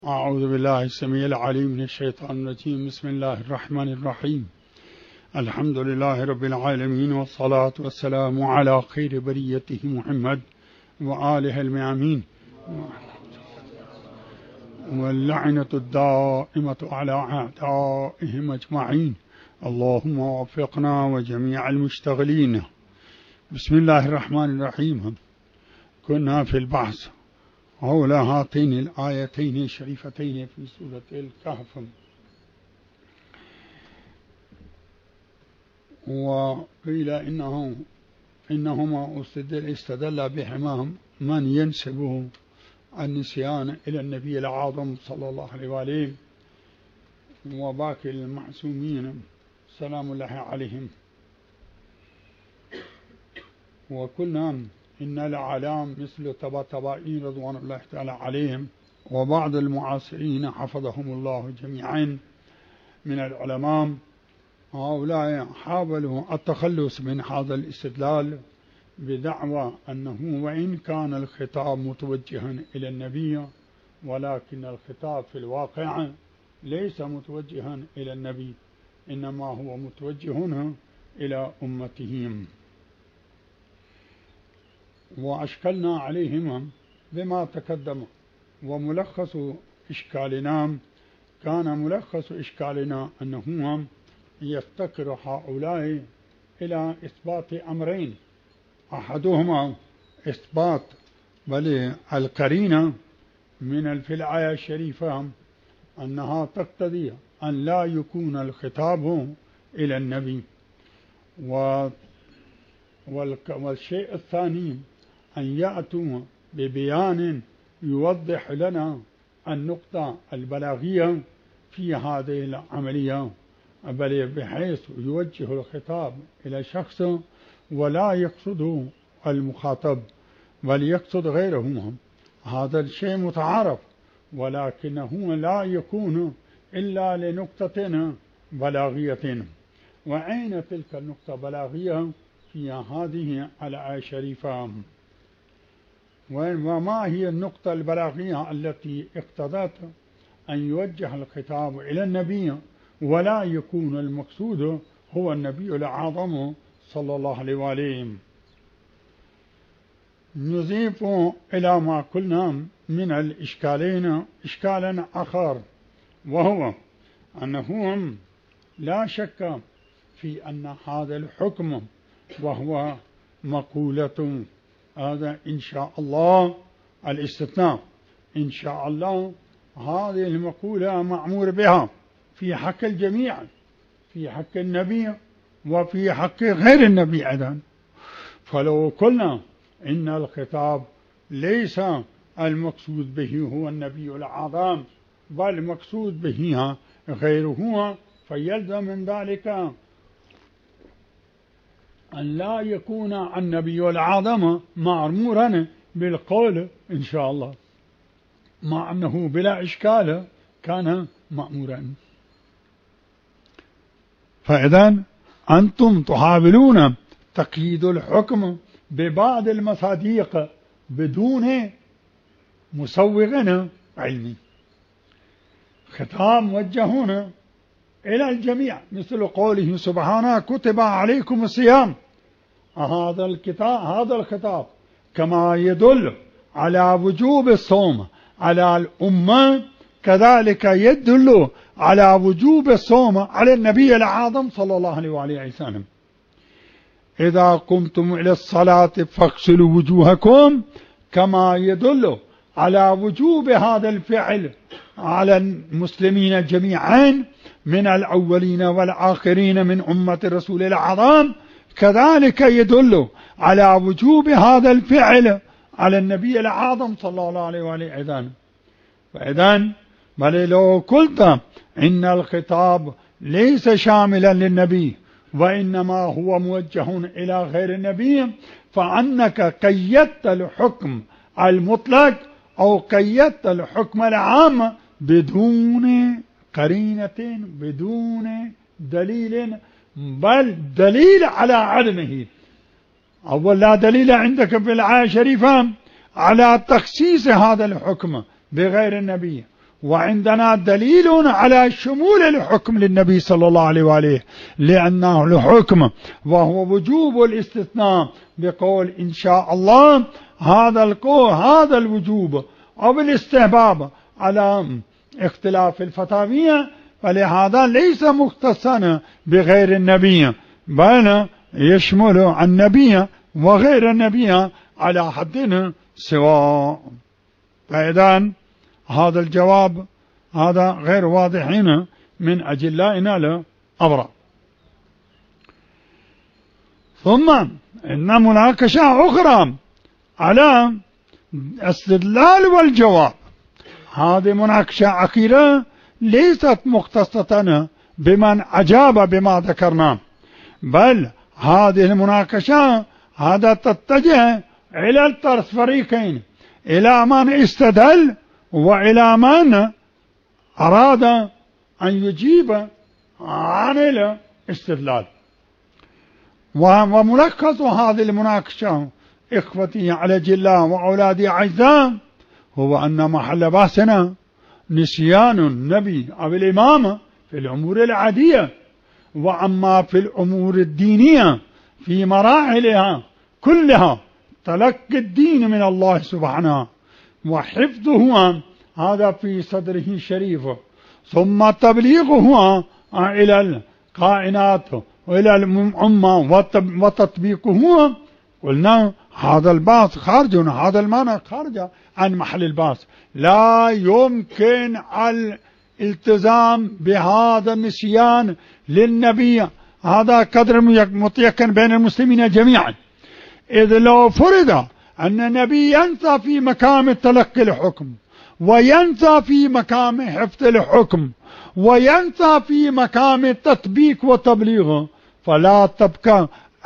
أعوذ بالله السميع العليم من الشيطان الرجيم. بسم الله الرحمن الرحيم. الحمد لله رب العالمين، والصلاة والسلام على خير بريته محمد وآله الميامين، واللعنة الدائمة على أعدائهم أجمعين. اللهم وفقنا وجميع المشتغلين. بسم الله الرحمن الرحيم. كنا في البحث حول هاتين الآيتين الشريفتين في سورة الكهف، وقيل إنهما استدل بهما من ينسب النسيان إلى النبي الأعظم صلى الله عليه وآله وباقي المعصومين سلام الله عليهم. وقلنا إن الأعلام مثل طباطبائي رضوان الله تعالى عليهم وبعض المعاصرين حفظهم الله جميعا من العلماء، هؤلاء حاولوا التخلص من هذا الاستدلال بدعوى أنه وإن كان الخطاب متوجها إلى النبي، ولكن الخطاب في الواقع ليس متوجها إلى النبي، إنما هو متوجه إلى أمتهم. وأشكلنا عليهم بما تقدم. وملخص إشكالنا أنه يفتقر هؤلاء إلى إثبات أمرين: أحدهما إثبات القرينة من في الآية الشريفة أنها تقتضي أن لا يكون الخطاب إلى النبي، والشيء الثاني أن يأتوا ببيان يوضح لنا النقطة البلاغية في هذه العملية، بحيث يوجه الخطاب إلى شخص ولا يقصد المخاطب بل يقصد غيره. هذا الشيء متعارف، ولكنه لا يكون إلا لنقطة بلاغية. وأين تلك النقطة البلاغية؟ في هذه الآية الشريفة. وما هي النقطة البلاغية التي اقتضت أن يوجه الخطاب إلى النبي ولا يكون المقصود هو النبي الأعظم صلى الله عليه وآله؟ نضيف إلى ما قلنا من الإشكالين إشكالا آخر، وهو أنه لا شك في أن هذا الحكم وهو مقولة هذا إن شاء الله الاستثناء، إن شاء الله هذه المقولة مأمور بها في حق الجميع، في حق النبي وفي حق غير النبي أيضا. فلو قلنا إن الخطاب ليس المقصود به هو النبي الأعظم بل المقصود به غيره، فيلزم من ذلك أن لا يكون النبي الأعظم مأمورا بالقول إن شاء الله، مع أنه بلا إشكال كان مأمورا. فإذا أنتم تحاولون تقييد الحكم ببعض المصادق بدون مسوغ علمي. خطاب موجهون إلى الجميع، مثل قوله سبحانه: كتب عليكم الصيام. هذا الخطاب كما يدل على وجوب الصوم على الأمة، كذلك يدل على وجوب الصوم على النبي الأعظم صلى الله عليه وآله وسلم. إذا قمتم إلى الصلاة فاغسلوا وجوهكم، كما يدل على وجوب هذا الفعل على المسلمين جميعا من الأولين والآخرين من أمة الرسول الأعظم، كذلك يدل على وجوب هذا الفعل على النبي الأعظم صلى الله عليه وآله. فإذا لو قلت إن الخطاب ليس شاملا للنبي وإنما هو موجه إلى غير النبي، فأنك قيدت الحكم المطلق أو قيدت الحكم العام بدون قرينة، بدون دليل، بل دليل على عدمه. أول لا دليل عندك في الآية الشريفة على تخصيص هذا الحكم بغير النبي، وعندنا دليل على شمول الحكم للنبي صلى الله عليه وآله، لأنه الحكم وهو وجوب الاستثناء بقول إن شاء الله، هذا القول هذا الوجوب أو الاستحباب على اختلاف الفتاوية، فلهذا ليس مختصا بغير النبي، بل يشمل النبي وغير النبي على حد سواء. فإذا هذا الجواب هذا غير واضح هنا من أجلائنا الأبرار. ثم إن مناقشة أخرى على الاستدلال والجواب، هذه مناقشة أخيرة ليست مختصة بمن أجاب بما ذكرنا، بل هذه المناقشة هذا تتجه إلى الطرف فريقين، إلى من استدل وإلى من أراد أن يجيب عن الاستدلال. وملخص هذه المناقشة إخوتي على جلة وأولادي أعزاء هو أن محل بحثنا نسيان النبي أو الإمامة في الأمور العادية، وأما في الأمور الدينية في مراحلها كلها تلقي الدين من الله سبحانه وحفظه هذا في صدره الشريف، ثم تبليغه إلى الكائنات وإلى الأمة وتطبيقه. قلنا هذا الباس خارج، هذا المعنى خارج عن محل الباس، لا يمكن الالتزام بهذا النسيان للنبي، هذا قدر متيقن بين المسلمين جميعا، إذ لو فرض أن النبي ينسى في مقام تلقي الحكم، وينسى في مقام حفظ الحكم، وينسى في مقام التطبيق والتبليغ، فلا تبقى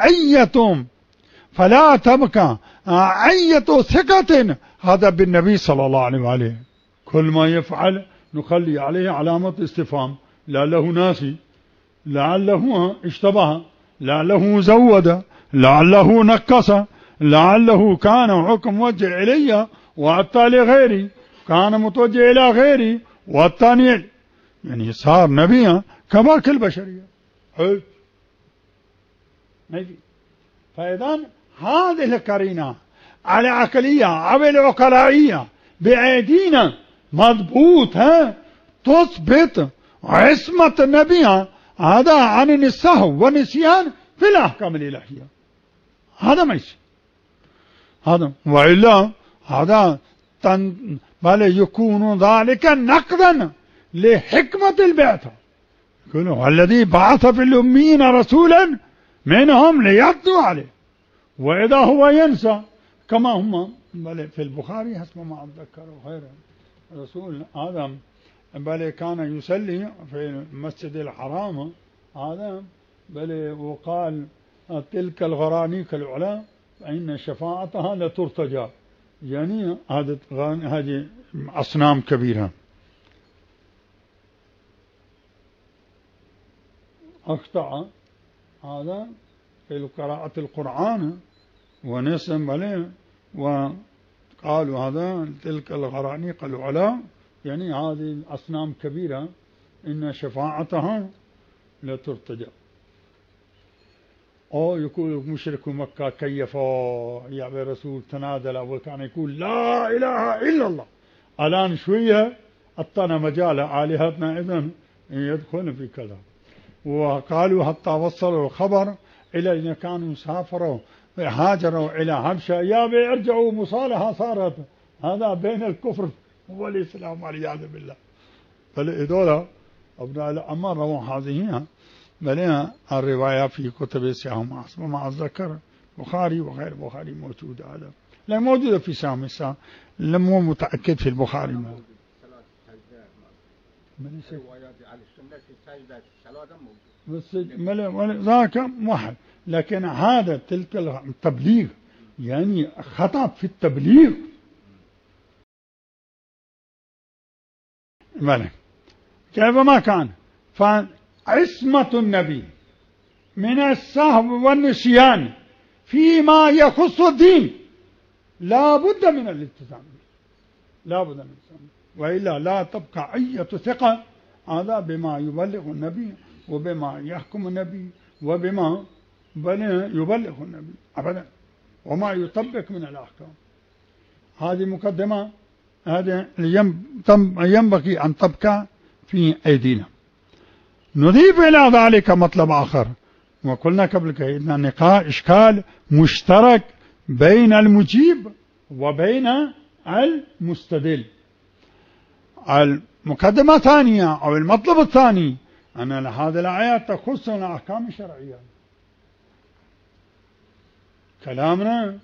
أي ثقة هذا بالنبي صلى الله عليه وآله. كل ما يفعل نخلي عليه علامة استفهام، لعله ناسي، لعله اشتبه، لعله زود، لعله نقص، لعله كان حكم موجه إلي وأتى لغيري، كان متوجه إلى غيري والثاني، يعني صار نبيا كباقي البشرية. فإذا هذه القرينة على عقلية أو العقلائية بأيدينا مضبوط تثبت عصمة النبي هذا عن السهو والنسيان في الأحكام الإلهية. هذا ما يصير، هذا وإلا هذا بل يكون ذلك نقضا لحكمة البعثة، الذي بعث في الأميين رسولا منهم ليتلو عليه، وإذا هو ينسى كما هم بل في البخاري حسب ما أتذكر خيرا رسول آدم بل كان يصلي في المسجد الحرام هذا بل وقال تلك الغرانيق العلا فإن شفاعتها لترتجى، يعني هذه أصنام كبيرة. أخطأ هذا في قراءة القرآن ونسم عليه وقالوا هذا تلك الغرانيق العلا، يعني هذه أصنام كبيرة إن شفاعتها لترتجى. أو يقول مشرك مكة كيف يا رسول تنازل وكان يقول لا إله إلا الله، الآن شوية أعطانا مجال آلهتنا إذن يدخلون في كذا. وقالوا حتى وصلوا الخبر إلى أن كانوا سافروا هاجروا إلى حبشة، يا بيرجعوا مصالحة صارت هذا بين الكفر والإسلام والعياذ بالله. فلذولا أبناء الأمر رووا هذه بل الرواية في كتب السياهم حسب ما أتذكر بخاري وغير بخاري موجود، هذا لا موجودة في سام الساعة، لم هو متأكد في البخاري ما بس ذاك واحد، لكن هذا تلك التبليغ يعني خطأ في التبليغ. ملك كيف ما كان فعصمة النبي من السهو والنسيان فيما يخص الدين لا بد من الالتزام، لا بد من الالتزام. وإلا لا تبقى أي ثقة هذا بما يبلغ النبي وبما يحكم النبي وبما يبلغ النبي أبدا، وما يطبق من الأحكام. هذه مقدمة، هذا ينبغي أن تبقى في أيدينا. نضيف إلى ذلك مطلب آخر، وقلنا قبل كده أن إشكال مشترك بين المجيب وبين المستدل. المقدمة الثانية أو المطلب الثاني أن هذه الآيات تخص الأحكام الشرعية. كلامنا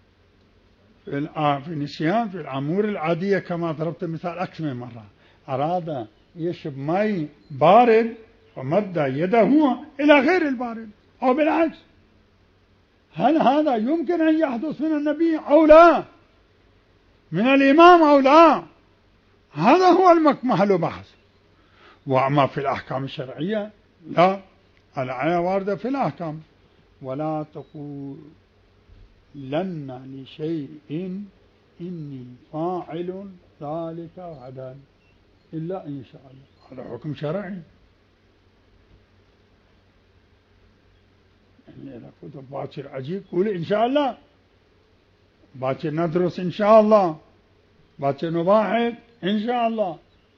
في النسيان في الأمور العادية كما ضربت مثال أكثر من مرة، أراد يشرب ماء بارد ومد يده إلى غير البارد أو بالعكس، هل هذا يمكن أن يحدث من النبي أو لا، من الإمام أو لا؟ هذا هو محل بحث. وأما في الأحكام الشرعية لا، الآية واردة في الأحكام: ولا تقولن لشيء إني فاعل ذلك غدا إلا إن شاء الله. هذا حكم شرعي. يعني إذا كنت باكر عجيب قول إن شاء الله، باكر ندرس إن شاء الله، باكر نباحث إن شاء الله.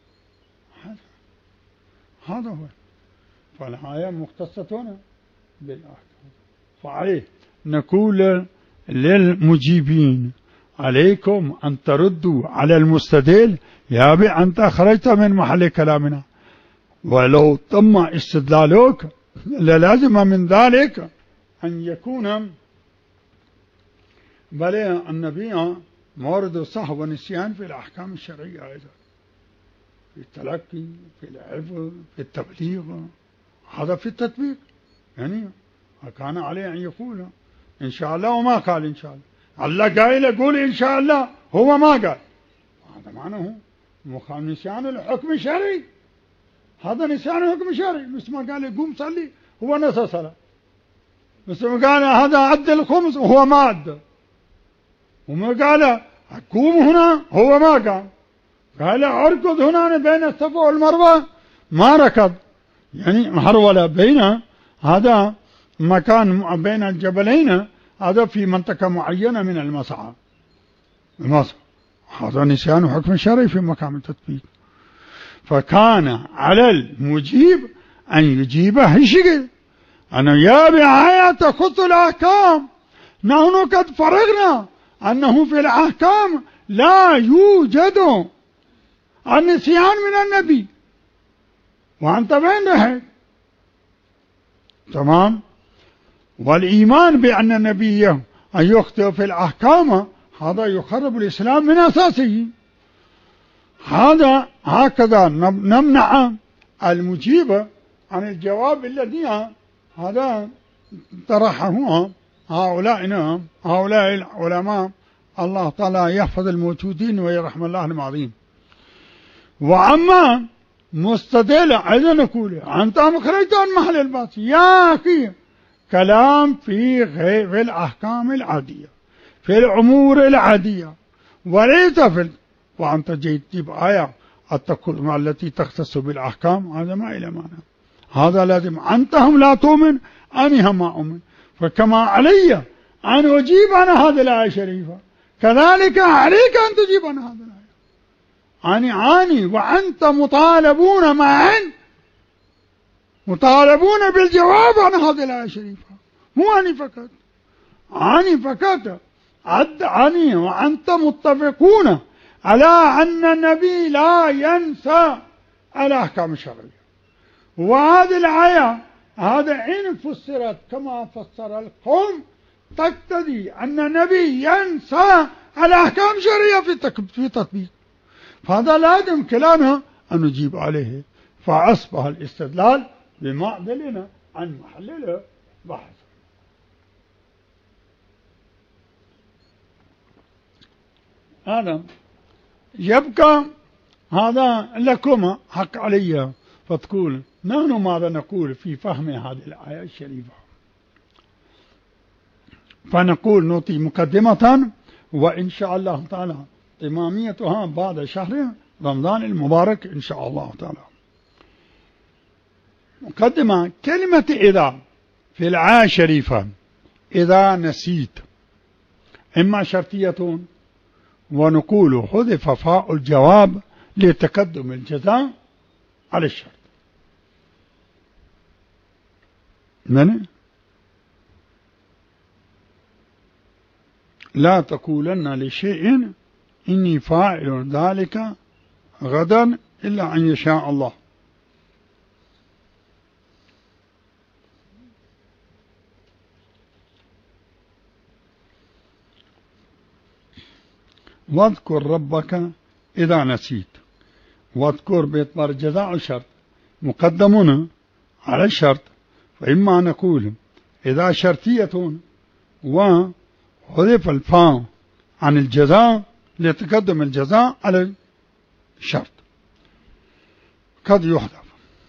هذا هو. فالآية مختصة بالأحكام. فعليه نقول للمجيبين: عليكم أن تردوا على المستدل يا أبي أنت خرجت من محل كلامنا، ولو تم استدلالك للازم من ذلك أن يكون بل النبي مورد صحو ونسيان في الأحكام الشرعية أيضا، في التلقي، في الحفظ، في التبليغ، هذا في التطبيق. يعني كان عليه أن يقول إن شاء الله وما قال إن شاء الله. الله قايل يقول إن شاء الله، هو ما قال، هذا معناه نسيان الحكم الشرعي. هذا نسيان الحكم الشرعي. مثل ما قال يقوم صلي هو نسى صلاة، مثل ما قال هذا عد الخمس وهو ما عد، وما قال قوم هنا هو ما قام، قال اركض هنا بين الصفا والمروة ما ركض، يعني هرولة بين هذا مكان بين الجبلين، هذا في منطقة معينة من المسعى. هذا نسيان حكم شرعي في مقام التطبيق. فكان على المجيب أن يجيبه شيء أنه يا بآية تخص الأحكام، نحن قد فرغنا أنه في الأحكام لا يوجد النسيان من النبي، وأنت بين ذلك تمام. والإيمان بأن النبي أن يخطئ في الأحكام هذا يخرب الإسلام من أساسه. هذا هكذا نمنع المجيب عن الجواب الذي هذا طرحه هؤلاء العلماء. الله تعالى يحفظ الموجودين ويرحم الله الماضين. وأما مستدل أيضا نقول أنت خرجت عن محل الباطل يا أخي، كلام في الأحكام العادية، في الأمور العادية، وليس في وأنت جيت بآية التقول التي تختص بالأحكام، هذا ما إلى معنى. هذا لازم أنت هم لا تؤمن أنا هم ما أؤمن. فكما علي أن أجيب عن هذه الآية الشريفة كذلك عليك أن تجيب عن هذه الآية. أني وأنت مطالبون معا، مطالبون بالجواب عن هذه الآية الشريفة، مو أني فقط. أني فقط أني وأنت متفقون على أن النبي لا ينسى الأحكام الشرعية. وهذه الآية هذا إن فسرت كما فسر القوم تقتضي أن النبي ينسى الأحكام الشرعية في تطبيق. فهذا لازم كلامنا أن نجيب عليه. فأصبح الاستدلال بمعدلنا عن محل البحث. هذا يبقى هذا لكم حق علي. فتقول نحن ماذا نقول في فهم هذه الآية الشريفة؟ فنقول نعطي مقدمة، وإن شاء الله تعالى إماميتها بعد شهر رمضان المبارك إن شاء الله تعالى. مقدمة: كلمة إذا في الآية الشريفة إذا نسيت إما شرطية، ونقول حذف فاء الجواب لتقدم الجزاء على الشرط. لا تقولن لشيء إني فاعل ذلك غدا إلا أن يشاء الله. واذكر ربك إذا نسيت. واذكر باعتبار الجزاء الشرط مقدمون على الشرط، فإما نقول إذا شرطية وحذف الفاء عن الجزاء لتقدم الجزاء على الشرط قد يحذف،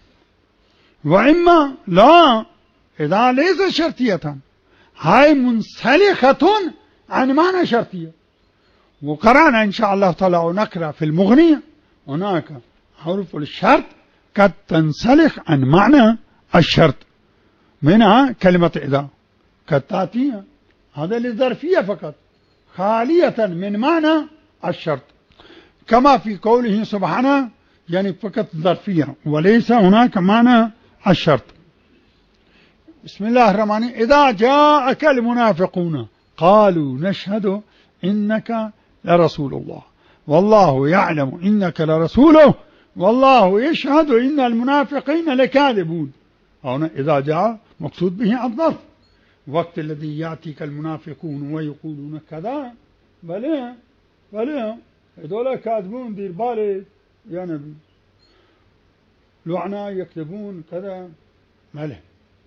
وإما لا إذا ليس شرطية هاي منسلخة عن معنى شرطية. وقرأنا إن شاء الله تعالى ونقرأ في المغنية هناك حروف الشرط قد تنسلخ عن معنى الشرط، منها كلمة إذا قد تأتي هذا للظرفية فقط خالية من معنى الشرط، كما في قوله سبحانه يعني فقط ظرفية وليس هناك معنى الشرط. بسم الله الرحمن الرحيم: إذا جاءك المنافقون قالوا نشهد إنك لرسول الله والله يعلم إنك لرسوله والله يشهد إن المنافقين لكاذبون. هنا إذا جاء مقصود به الظرف، وقت الذي يأتيك المنافقون ويقولون كذا بلى هذول كاذبون، دير بالك يا نبي، لعنا يكذبون كذا بلى.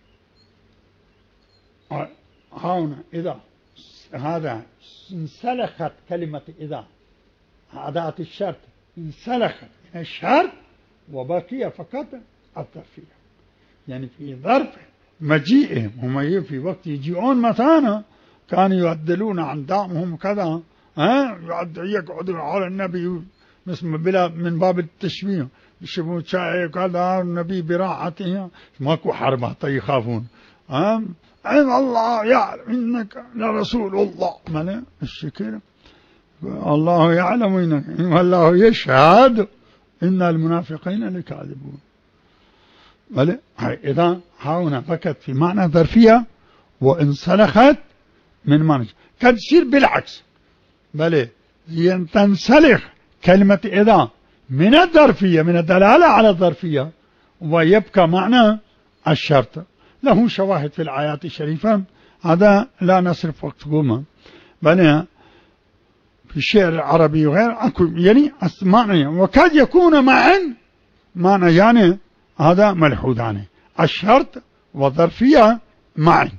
هنا إذا هذا انسلخت كلمة إذا أداة الشرط انسلخت من الشرط وبقي فقط الظرفية، يعني في ظرف مجيئهم هم في وقت يجيئون متانا كانوا يعدلون عن دامهم كذا يقعدوا على النبي بلا من باب التشبيه يشبهون شاي كذا النبي براعته ماكو حرب حتى يخافون أين الله يعلم إنك لرسول الله ماله الشكر الله يعلم إنك والله يشهد إن المنافقين لكاذبون. ماله إذا هنا فقط في معنى ظرفية وانسلخت من معنى قد تصير بالعكس، بل تنسلخ كلمة إذا من الظرفية من الدلالة على الظرفية ويبقى معنى الشرط. له شواهد في الآيات الشريفة، هذا لا نصرف وقتكم، بل في الشعر العربي وغير يعني معنى وقد يكون معا معنى يعني هذا ملحوظان الشرط والظرفية معا.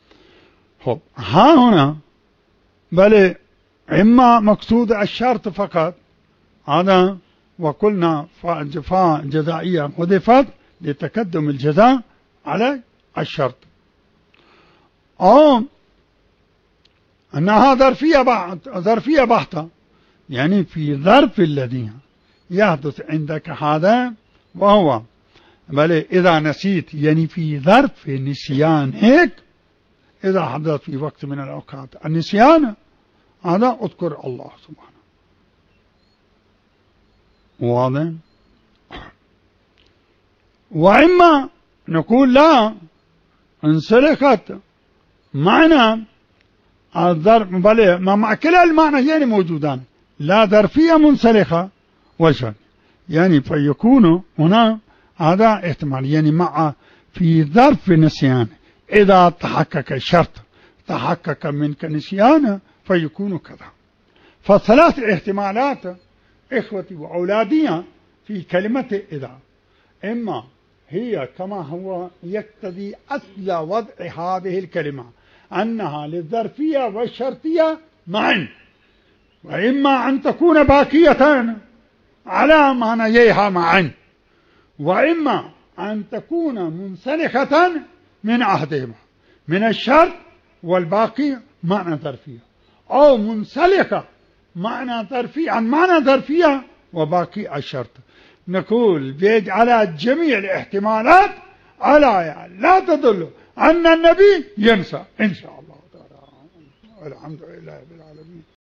ها هنا بل إما مقصود الشرط فقط هذا، وقلنا فاء جزائية حذفت لتقدم الجزاء على الشرط، أو أنها ظرفية بحتة، يعني في ظرف الذي يحدث عندك هذا وهو بل إذا نسيت يعني في ظرف نسيان هيك إذا حدث في وقت من الأوقات النسيان هذا اذكر الله سبحانه. واضح؟ وإما نقول لا انسلخت معنى الظرف بل مع كلا المعنى يعني موجودان، لا ظرفية منسلخة وشرط، يعني فيكون هنا هذا احتمال يعني مع في ظرف نسيان إذا تحقق الشرط تحقق منك نسيان فيكون كذا. فثلاث احتمالات إخوتي وأولادي في كلمة إذا، إما هي كما هو يقتضي أصل وضع هذه الكلمة أنها للظرفية والشرطية معا، وإما أن تكون باقية على معنيها معا، وإما أن تكون منسلخة من عهدهما من الشرط والباقي معنى ظرفية، أو منسلخة معنى ظرفية عن معنى ظرفية وباقي الشرط. نقول بيد على جميع الاحتمالات على يعني لا تدل أن النبي ينسى إن شاء الله تعالى. الحمد لله رب العالمين.